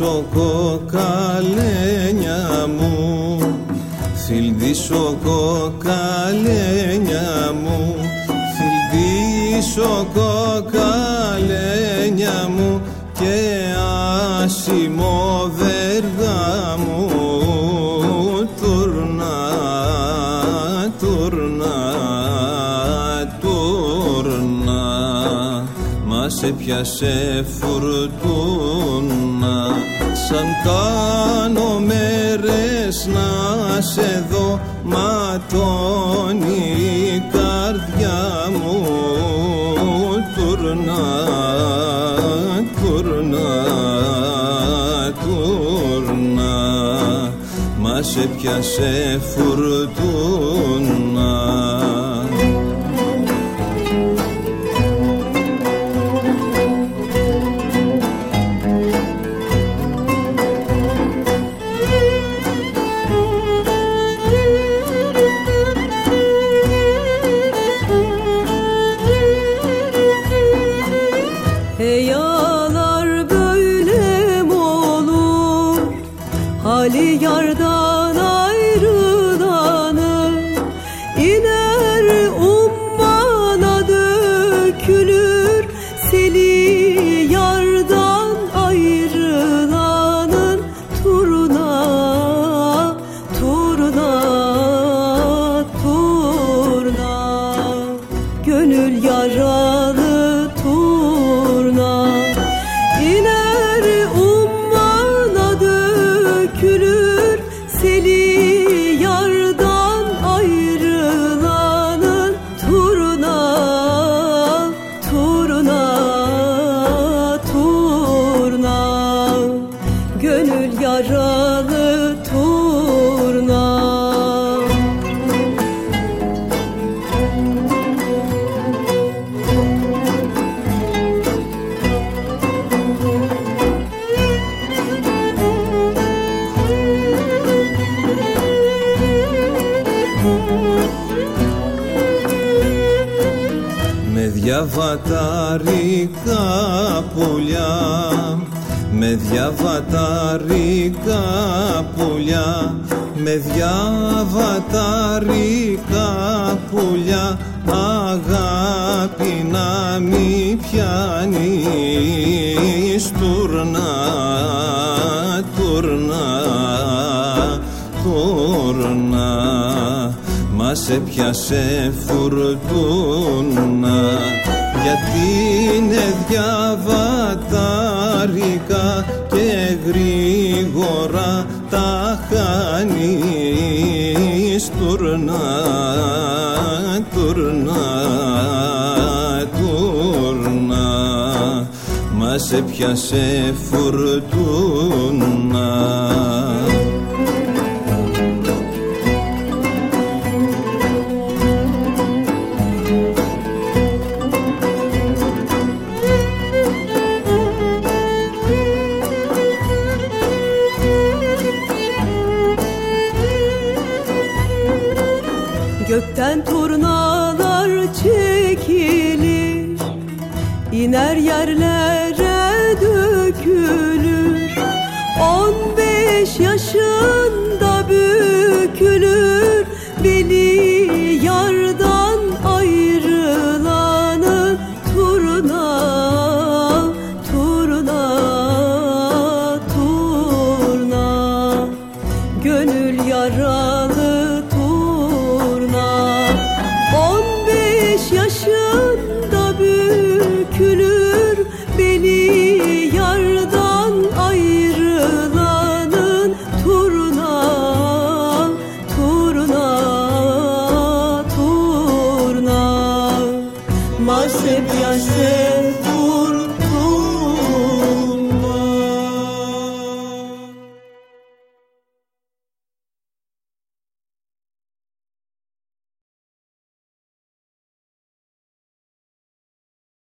κοκαλένια μου, φιλτήσω κοκαλένια μου, φιλτήσω κοκαλένια μου και άσημο βεργά μου, τουρνά, τουρνά, τουρνά, μας έπιασε φουρτούνα. Σαν κάνω μέρες να σε δω, ματώνει η καρδιά μου, τουρνά, τουρνά, τουρνά, μας έπιασε φουρτούνα. Διαβατάρικα πουλιά, με διαβατάρικα πουλιά, με διαβατάρικα πουλιά, αγάπη να μη πιάνεις, τουρνά, τουρνά, τουρνά, μας έπιασε φουρτούνα. Γιατί είναι διαβατάρικα και γρήγορα τα χάνεις, τουρνά, τουρνά, τουρνά, μας έπιασε φουρτούνα. Gökten turnalar çekilir, iner yerlere dökülür. 15 yaşında bükülür, beli yardan ayrılanın, turna, turna, turna, gönül yaralı. 15 yaşında bükülür, beli yardan ayrılanın, turna, turna, turna, mas se piace